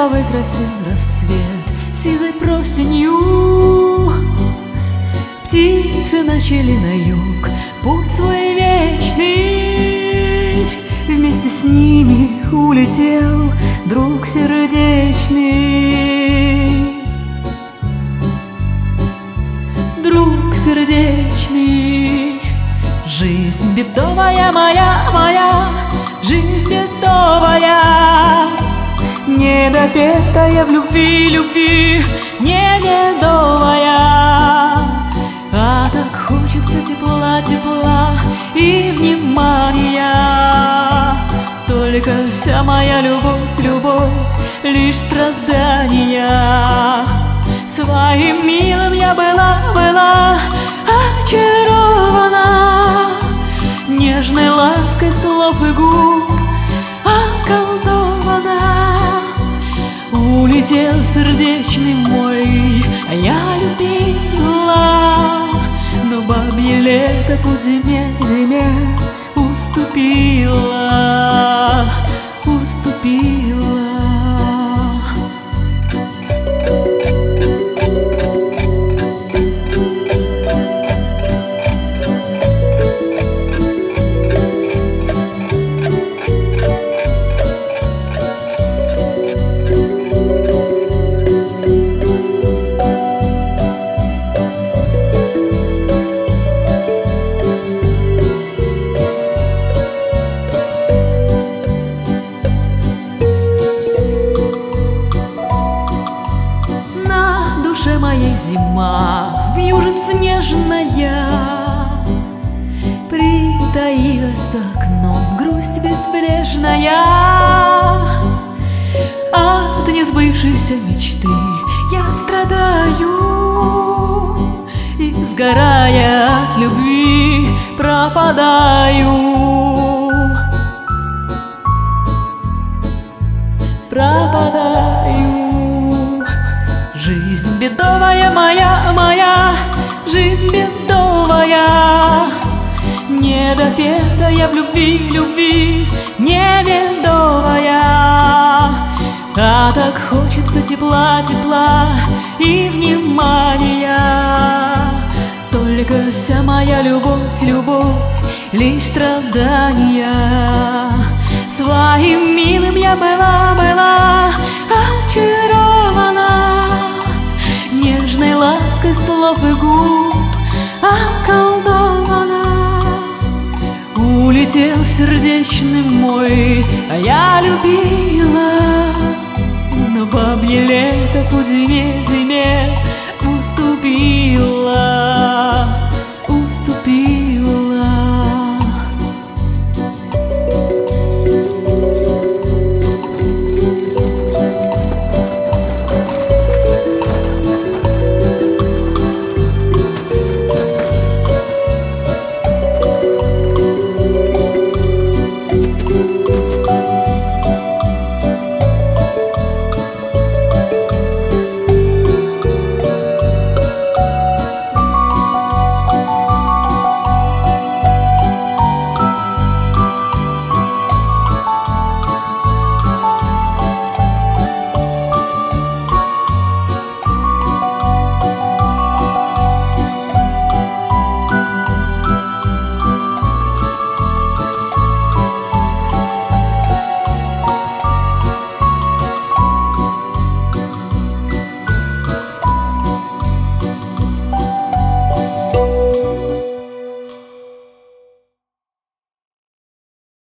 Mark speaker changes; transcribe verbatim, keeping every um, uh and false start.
Speaker 1: травы красил рассвет сизой простынью. Птицы начали на юг путь свой вечный, вместе с ними улетел друг сердечный. Друг сердечный, жизнь бедовая моя, моя, жизнь бедовая, недопетая в любви, любви, не медовая. А так хочется тепла, тепла и внимания. Только вся моя любовь, любовь, лишь страдания. Своим милым я была, была очарована, нежной лаской слов и губ околдована. Улетел сердечный мой, а я любила, но бабье лето путь зиме, зиме уступила, уступила. Моей зима вьюжится нежная, притаилась за окном грусть безбрежная. От несбывшейся мечты я страдаю, и, сгорая от любви, пропадаю. Пропадаю. Жизнь бедовая моя, моя, жизнь бедовая, недопетая в любви, любви, не медовая. А так хочется тепла, тепла и внимания. Только вся моя любовь, любовь, лишь страдания. Своим милым я была, была очарована, нежной лаской слов и губ околдована. Улетел сердечный мой, а я любила, но бабье лето путь зиме, зиме уступила.